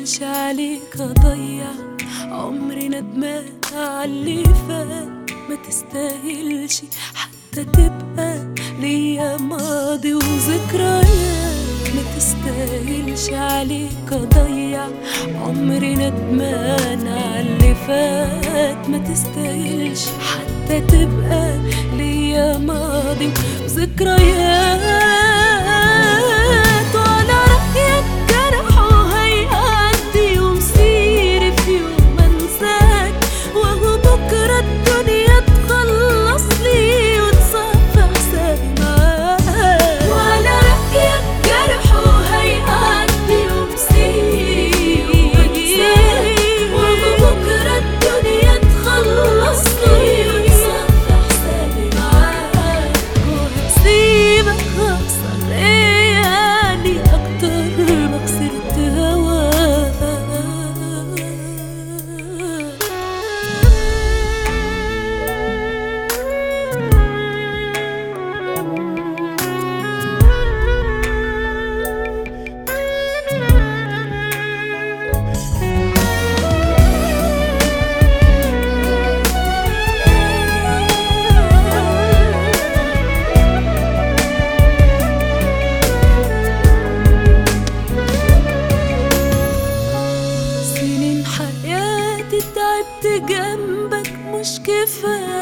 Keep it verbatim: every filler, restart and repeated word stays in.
تستاهلش عليك اضيع عمري ندمان عاللي فات، ما تستاهلش حتى تبقى ليا ماضي وذكريات. ما تستاهلش عليك اضيع عمري ندمان عاللي فات، ما تستاهلش حتى تبقى ليا ماضي وذكريات. وعلى رأيك جرح وهيعدي ومصيري في يوم انساك، وهو بكرة الدنيا تخلص لي وتصفى حسابي معاك. وعلى رأيك جرح وهيعدي ومصيري في يوم انساك، وهو بكرة الدنيا تخلص لي وتصفى حسابي معاك. وهسيبك اخسر ليالي اكتر ما خسرت هواك. سنين حياتي تعبت جنبك مش كفاية،